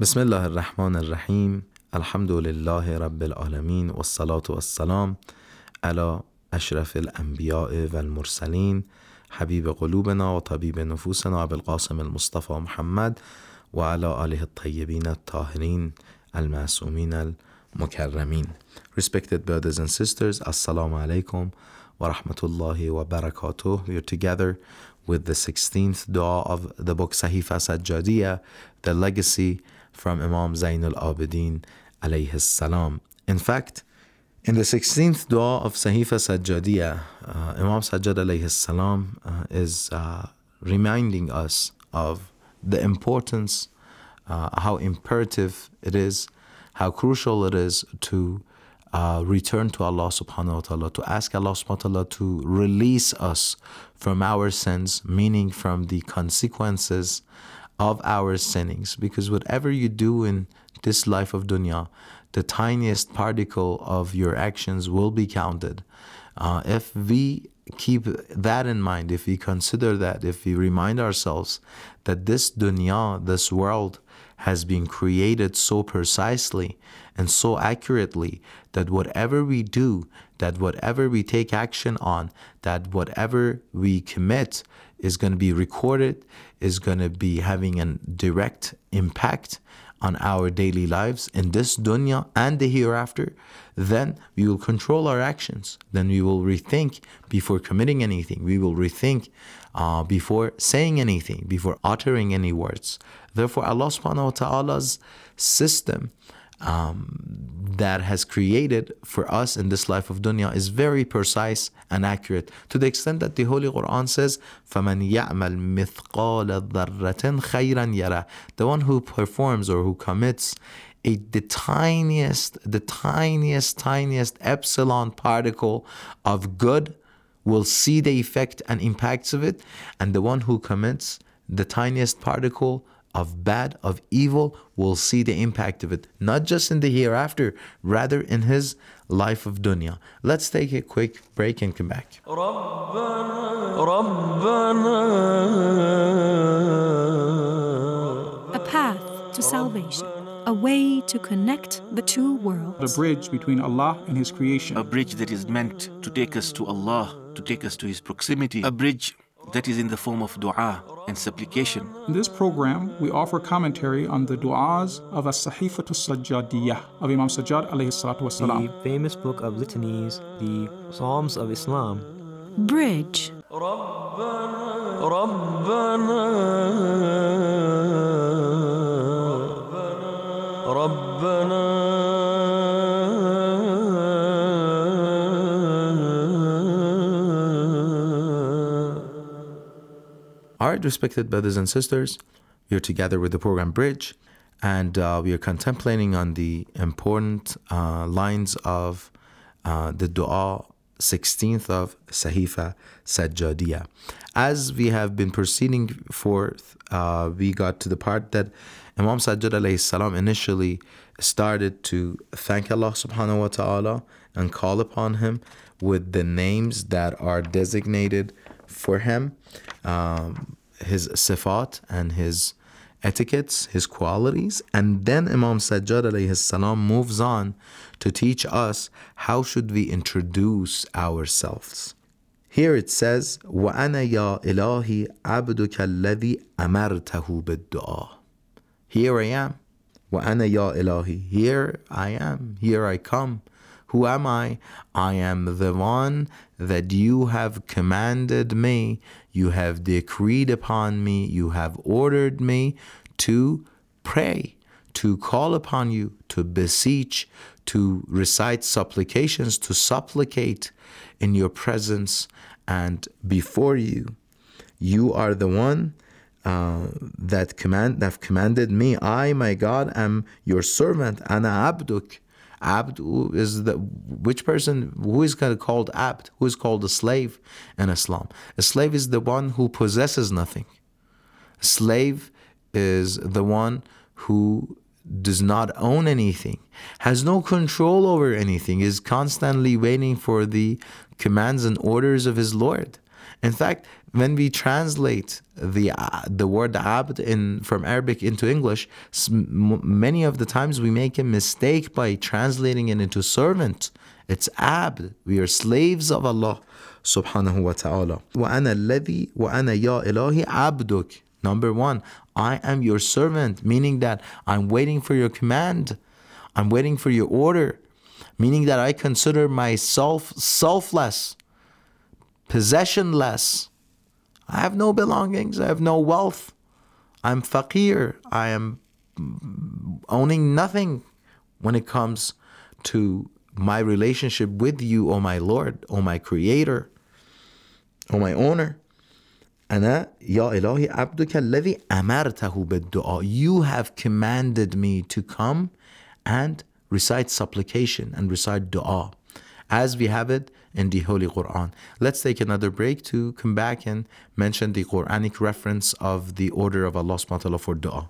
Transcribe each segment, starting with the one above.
بسم الله الرحمن الرحيم الحمد لله رب العالمين والصلاة والسلام على أشرف الأنبياء والمرسلين حبيب قلوبنا وطبيب نفوسنا أبي القاسم المصطفى محمد وعلى آله الطيبين الطاهرين المعصومين المكرمين. Respected brothers and sisters, Assalamu alaikum wa rahmatullahi wa barakatuh. We are together with the 16th dua of the book Sahifa Sajjadiyya, the legacy from Imam Zain al-Abidin alayhi salam. In fact, in the 16th dua of Sahifa Sajjadiyya, Imam Sajjad alayhi salam is reminding us of the importance, how imperative it is, how crucial it is to return to Allah subhanahu wa ta'ala, to ask Allah subhanahu wa ta'ala to release us from our sins, meaning from the consequences of our sinnings. Because whatever you do in this life of dunya, the tiniest particle of your actions will be counted. If we keep that in mind, if we consider that, if we remind ourselves that this dunya, this world, has been created so precisely and so accurately that whatever we do, that whatever we take action on, that whatever we commit is going to be recorded, is going to be having a direct impact on our daily lives in this dunya and the hereafter, then we will control our actions. Then we will rethink before committing anything. We will rethink before saying anything, before uttering any words. Therefore, Allah subhanahu wa ta'ala's system that has created for us in this life of dunya is very precise and accurate, to the extent that the Holy Quran says, فَمَنْ يَعْمَلْ مِثْقَالَ ذَرَّةٍ خَيْرًا يَرَى. The one who performs or who commits the tiniest epsilon particle of good will see the effect and impacts of it, and the one who commits the tiniest particle of bad, of evil, will see the impact of it, not just in the hereafter, rather in his life of dunya. Let's take a quick break and come back. A path to salvation, a way to connect the two worlds. The bridge between Allah and His creation. A bridge that is meant to take us to Allah, to take us to His proximity. A bridge that is in the form of dua and supplication. In this program, we offer commentary on the du'as of As-Sahifatu Sajjadiyya of Imam Sajjad alayhi salatu wasalam. The famous book of litanies, the Psalms of Islam. Bridge. Alright, respected brothers and sisters, we are together with the program Bridge, and we are contemplating on the important lines of the dua 16th of Sahifa Sajjadiyya. As we have been proceeding forth, we got to the part that Imam Sajjad alayhi salam initially started to thank Allah subhanahu wa ta'ala and call upon Him with the names that are designated for Him, His sifat and His etiquettes, His qualities. And then Imam Sajjad alayhi salam moves on to teach us how should we introduce ourselves. Here it says, وَأَنَا يَا إِلَهِ عَبْدُكَ الَّذِي أَمَرْتَهُ بِالدُّعَى. Here I am. وَأَنَا يَا إِلَهِ. Here I am. Here I come. Who am I? I am the one that you have commanded me, you have decreed upon me, you have ordered me to pray, to call upon you, to beseech, to recite supplications, to supplicate in your presence and before you. You are the one that have commanded me. I, my God, am your servant. Ana abduk. Abd is which person who is called abd, who is called a slave in Islam. A slave is the one who possesses nothing. A slave is the one who does not own anything, has no control over anything, is constantly waiting for the commands and orders of his Lord. In fact, when we translate the word abd from Arabic into English, many of the times we make a mistake by translating it into servant. It's abd. We are slaves of Allah subhanahu wa ta'ala. وَأَنَا الَّذِي وَأَنَا يَا إِلَهِ عَبْدُكَ. Number one, I am your servant, meaning that I'm waiting for your command. I'm waiting for your order, meaning that I consider myself selfless, possessionless. I have no belongings. I have no wealth. I'm faqir. I am owning nothing when it comes to my relationship with you, O my Lord, O my Creator, O my owner. أنا يا إلهي عبدك الذي أمرته بالدعاء. You have commanded me to come and recite supplication and recite dua as we have it in the Holy Quran. Let's take another break to come back and mention the Quranic reference of the order of Allah subhanahu wa ta'ala for dua.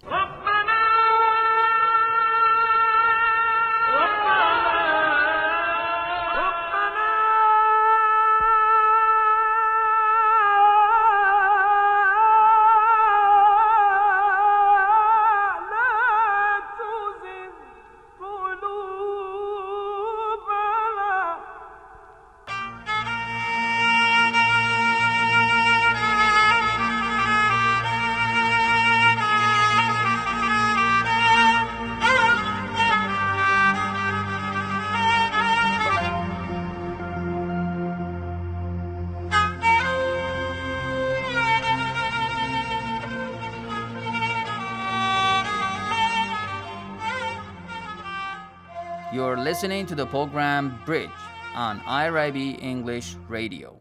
You're listening to the program Bridge on IRIB English Radio.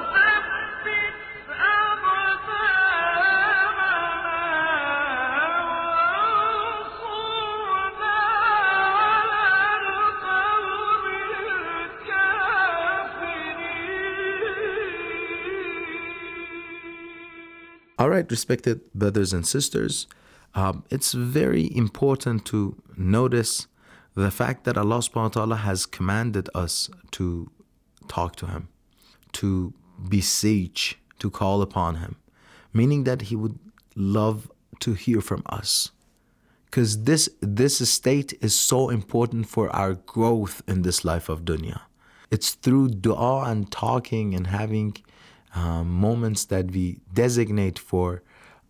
All right, respected brothers and sisters, it's very important to notice the fact that Allah subhanahu wa ta'ala has commanded us to talk to Him, to beseech, to call upon Him, meaning that He would love to hear from us. Because this state is so important for our growth in this life of dunya. It's through dua and talking and having moments that we designate for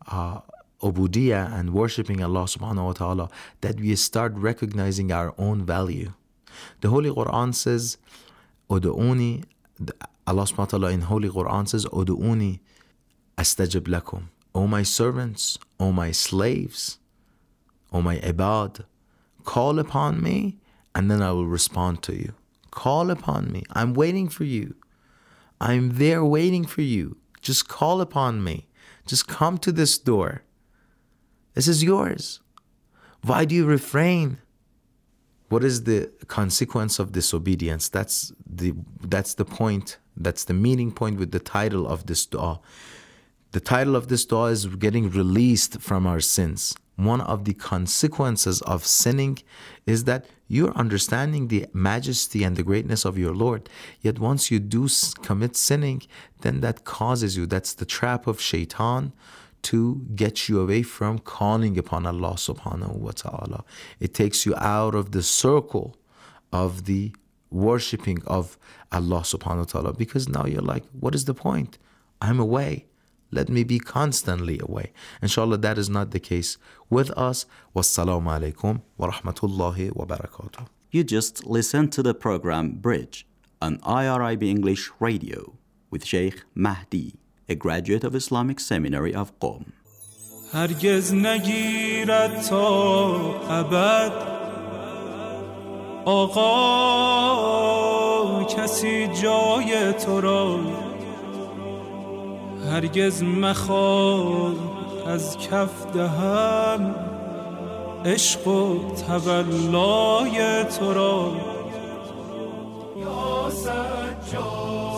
ubudiyah and worshipping Allah subhanahu wa ta'ala that we start recognizing our own value. The Holy Quran says, Udu'uni, Allah subhanahu wa ta'ala in Holy Quran says, Udu'uni astajib lakum. O my servants, O my slaves, O my ibad, call upon me and then I will respond to you. Call upon me. I'm waiting for you. I'm there waiting for you. Just call upon me. Just come to this door. This is yours. Why do you refrain? What is the consequence of disobedience? That's the point. That's the meeting point with the title of this dua. The title of this dua is getting released from our sins. One of the consequences of sinning is that you're understanding the majesty and the greatness of your Lord. Yet once you do commit sinning, then that causes you, that's the trap of shaitan, to get you away from calling upon Allah subhanahu wa ta'ala. It takes you out of the circle of the worshipping of Allah subhanahu wa ta'ala, because now you're like, what is the point? I'm away. Let me be constantly away. Inshallah, that is not the case with us. Wassalamu alaikum wa rahmatullahi wa barakatuh. You just listened to the program Bridge on IRIB English Radio with Sheikh Mahdi, a graduate of Islamic Seminary of Qom. هرگز نگیرد تا ابد آقا کسی جای تو را هرگز مخواه از کف دهم عشق و تولای تو را یا سجاد